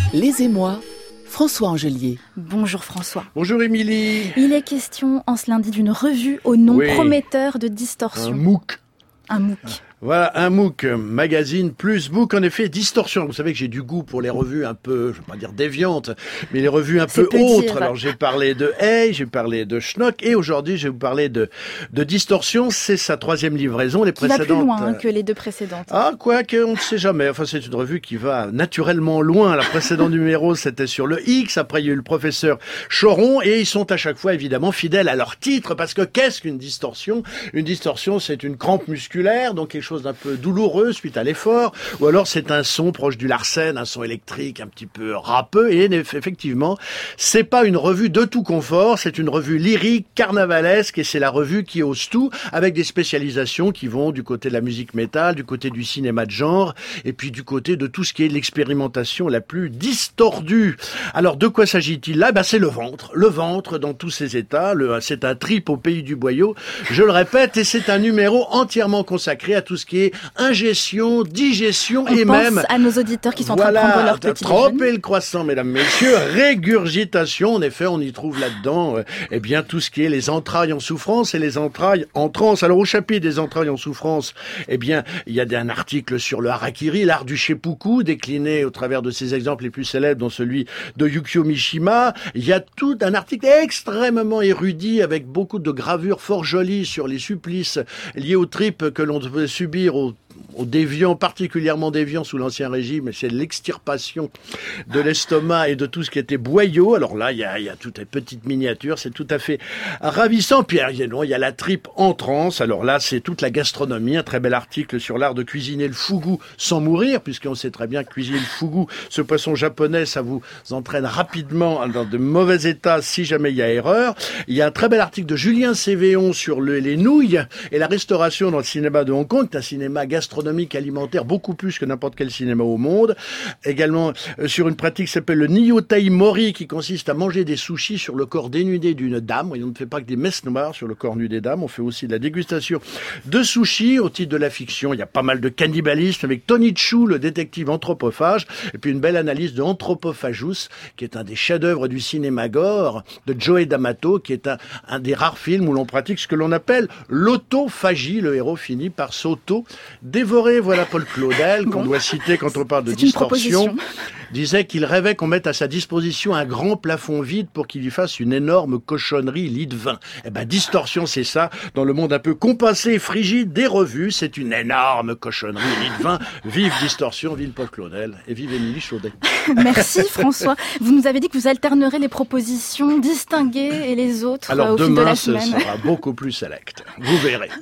Les Émois, François Angelier. Bonjour François. Bonjour Émilie. Il est question en ce lundi d'une revue au nom prometteur de distorsion. Un MOOC. Un MOOC. Voilà, un MOOC, magazine plus book, en effet, distorsion. Vous savez que j'ai du goût pour les revues un peu, je vais pas dire déviantes, mais les revues un peu autres. Alors j'ai parlé de Hey, j'ai parlé de Schnock, et aujourd'hui je vais vous parler de distorsion. C'est sa 3e livraison. Les précédentes. Qui va plus loin que les 2 précédentes. Ah, quoique, on ne sait jamais. Enfin, c'est une revue qui va naturellement loin. La précédente numéro, c'était sur le X. Après, il y a eu le professeur Choron, et ils sont à chaque fois évidemment fidèles à leur titre, parce que qu'est-ce qu'une distorsion? Une distorsion, c'est une crampe musculaire, donc quelque chose d'un peu douloureux suite à l'effort, ou alors c'est un son proche du Larsen, un son électrique un petit peu râpeux, et effectivement, c'est pas une revue de tout confort, c'est une revue lyrique, carnavalesque, et c'est la revue qui ose tout, avec des spécialisations qui vont du côté de la musique métal, du côté du cinéma de genre, et puis du côté de tout ce qui est l'expérimentation la plus distordue. Alors, de quoi s'agit-il là? C'est le ventre dans tous ses états, c'est un trip au pays du boyau, je le répète, et c'est un numéro entièrement consacré à tout ce qui est ingestion, digestion et même... On pense à nos auditeurs qui sont en train de prendre leur petit déjeuner. Tremper le croissant, mesdames, messieurs, régurgitation, en effet, on y trouve là-dedans tout ce qui est les entrailles en souffrance et les entrailles en transe. Alors, au chapitre des entrailles en souffrance, il y a un article sur le harakiri, l'art du seppuku, décliné au travers de ses exemples les plus célèbres, dont celui de Yukio Mishima. Il y a tout un article extrêmement érudit, avec beaucoup de gravures fort jolies sur les supplices liés aux tripes que l'on devait subir aux déviants, particulièrement déviants sous l'Ancien Régime, c'est l'extirpation de l'estomac et de tout ce qui était boyau. Alors là, il y a toutes les petites miniatures, c'est tout à fait ravissant. Puis il y a la tripe en transe. Alors là, c'est toute la gastronomie, un très bel article sur l'art de cuisiner le fugu sans mourir, puisqu'on sait très bien que cuisiner le fugu, ce poisson japonais, ça vous entraîne rapidement dans de mauvais états si jamais il y a erreur. Il y a un très bel article de Julien Cévéon sur les nouilles et la restauration dans le cinéma de Hong Kong, un cinéma gastronomique alimentaire beaucoup plus que n'importe quel cinéma au monde. Également sur une pratique qui s'appelle le Nyotai Mori, qui consiste à manger des sushis sur le corps dénudé d'une dame. Et on ne fait pas que des messes noires sur le corps nu des dames, on fait aussi de la dégustation de sushis au titre de la fiction. Il y a pas mal de cannibalisme avec Tony Chu, le détective anthropophage, et puis une belle analyse de Anthropophagus, qui est un des chefs-d'œuvre du cinéma gore de Joe D'Amato, qui est un des rares films où l'on pratique ce que l'on appelle l'autophagie. Le héros finit par s'auto-dévorer. Voilà Paul Claudel, qu'on doit citer quand on parle de distorsion, disait qu'il rêvait qu'on mette à sa disposition un grand plafond vide pour qu'il y fasse une énorme cochonnerie lit de vin. Distorsion, c'est ça. Dans le monde un peu compassé et frigide des revues, c'est une énorme cochonnerie lit de vin. Vive Distorsion, vive Paul Claudel et vive Émilie Chaudet. Merci François. Vous nous avez dit que vous alternerez les propositions distinguées et les autres au fil de la semaine. Alors demain, ce sera beaucoup plus select. Vous verrez.